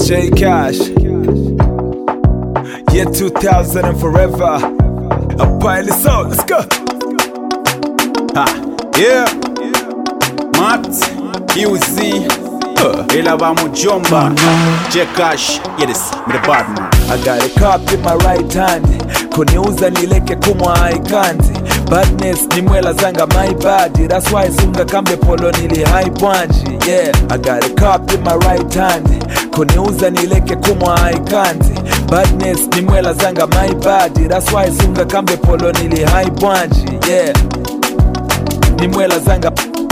J Cash. Year 2000 and forever. A pile is out, let's go. Yeah. Matt, UZ, Elaba Mujomba, J Cash, yes, me the bad man. I got a cup in my right hand. Kuniuza nileke kumwa haikanzi. Badness ni mwela zanga my body. That's why sunga kambe polo nili high punch. Yeah, I got a cup in my right hand. Kuniuza nileke kumwa haikanzi. Badness ni mwela zanga my body. That's why sunga kambe polo nili high punch. Yeah, ni mwela zanga.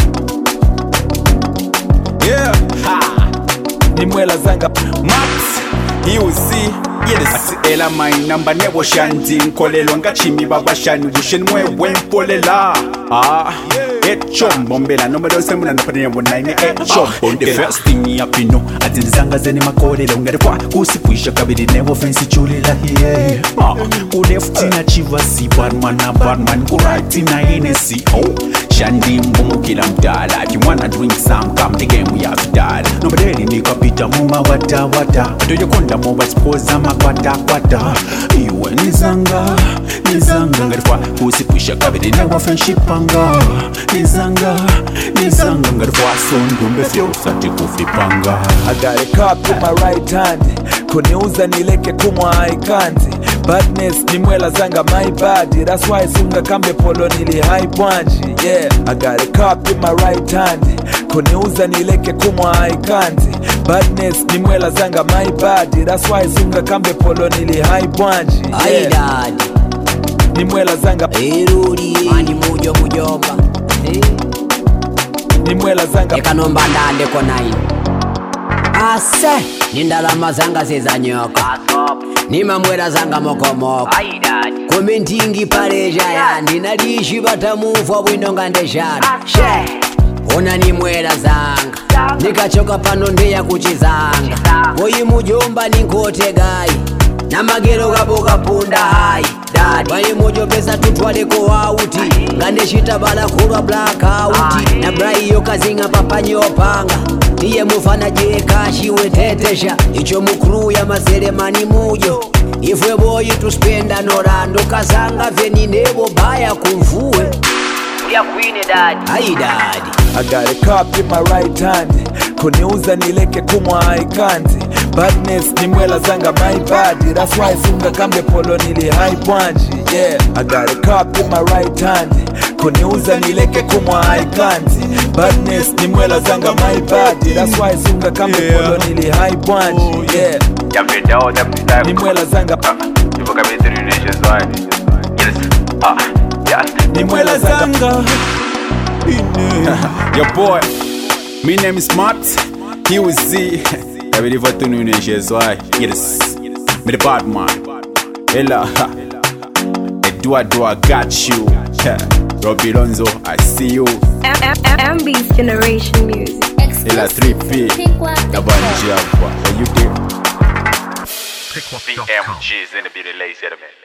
Yeah, ni mwela zanga. Max, UZ, yes. Ati ela my number nebo shanti. Nkolelo nga chimi baba shani. Wushen mwe wempolela. Chombo mbela no madose muna napania bonaine chombo. The first thing you have to know ati nzanga zeni makolelo ngarikwa kusipwisha kabiri never fancy chulila here. Left in a chiva si badman go right in a NSC. Shandi mbumu kila mdala. If you wanna drink some come the game we have to die. No badeli nika pita muma wata do you konda moba spoza makwata iwe nizanga ngarikwa kusipwisha kabiri never fancy panga. Nizanga ngarikwa sondumbe fyo sati kufipanga. I got a cup in my right hand. Kuniuza nileke kumwa haikanzi. Badness ni mwela zanga my body. That's why sunga kambe polo nili high punch. Yeah, I got a cup in my right hand. Kuniuza nileke kumwa haikanzi. Badness ni mwela zanga my body. That's why sunga kambe polo nili high punch. Yeah, daddy ni mwela zanga. Eruri mani mujomba. Ni mwela zanga. Ekanomba ndande konaini. Ase nindalama zanga zeza nyoka. Nima mwela zanga mokomoko. Komentingi pareja yandi. Nadishi batamufa bwinonga ndeshana. Ona ni mwela zanga. Nikachoka pano ndeya kuchizanga. Oyi mujomba ninkote gai. Na magero gaboga punda hai. Wale mojo pesa tutwale ko auti. Ngande shita bala kurwa blackout. Na brai yo kazinga papa nyopanga. Niye mufana J Cash wetetesha. Icho mukru ya maseremani mujo. Ifwe boy tuspenda norando. Kazanga veni nebo baya kumfuwe. Uya queen daddy. Hai daddy I got a cup in my right hand. Kuniuza nileke kumwa haikanzi. Badness ni mwela zanga my body. That's why sunga kambe polo nili high punch. Yeah, I got a cup in my right hand. Kuniuza nileke kumwa haikanzi. Badness ni mwela zanga my body. That's why sunga kambe polo nili high punch. Yeah, ni mwela zanga. Ni mwela zanga. Your boy, my name is Matt, UZ. I believe what you know is why. Yes, me the bad man. Ella, I got you. Robbie Lonzo, I see you. MB's Generation Music. Ella 3P, the Banjia. Are you there? BMG's in the beauty lace,